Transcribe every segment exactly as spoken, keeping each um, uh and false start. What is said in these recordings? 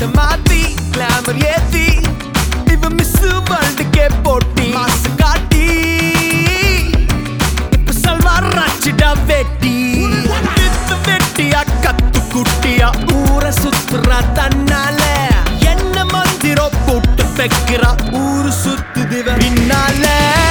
லேட்ட மாத்தி கிளாமர் ஏத்தி இவ மிஸ் வேர்ல்டுக்கே போட்டி மாசு காட்டி இப்ப சல்வார் ராச்சிடா வெட்டி வித்து வெட்டியா கத்து குட்டியா ஊர சுத்துறா தன்னால என்ன மந்திரோ போட்டு வைக்கிறா ஊரு சுத்துது பின்னால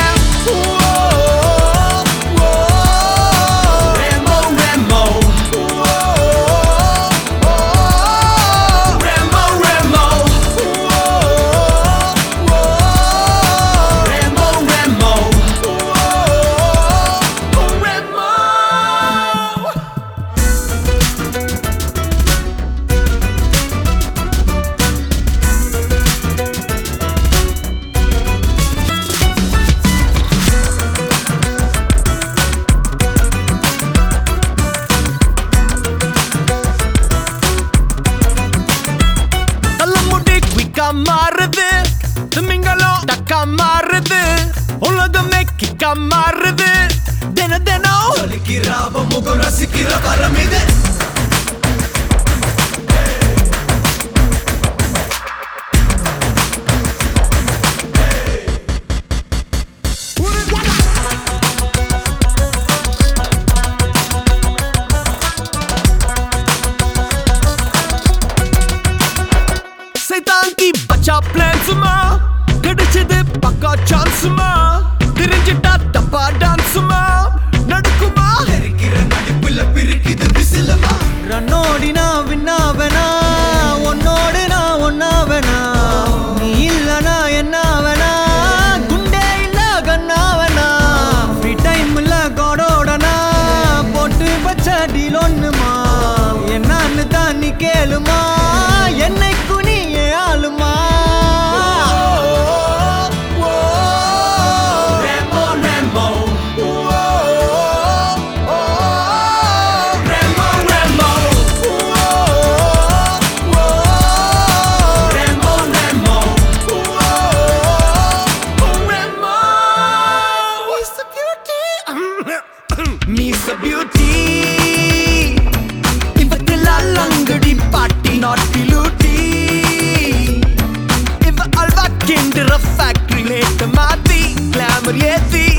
மாறுது திமிங்கலம் டக்கா மாறுது உலகமே கிக்கா மாறுது தின தினம் சொல்லிக்கிறாவ முகம் ரசிக்கிற வரம் இது பச்சா பிளான்ஸுமா கிடைச்சது பக்கா சான்ஸுமா தெரிஞ்சிட்டா தப்பா டான்ஸுமா நடக்குமா இருக்கிற நடிப்புல பிரிக்குது விசிலமா ரன்னோடினா வின்னாவனா உன்னோடு நான் ஒன்னாவனா நீ இல்லனா என்னாவனா குண்டே இல்ல கண்ணாவனா ஃப்ரீ டைம்ல கோடோடனா போட்டு பச்ச டீல் ஒண்ணுமா என்னன்னு தான் நீ கேளுமா என்னை குனி ஆளுமா Me's a beauty. Ivatilla langadi party naughty looty. Iva alva kindra factory late maati glamour yethi.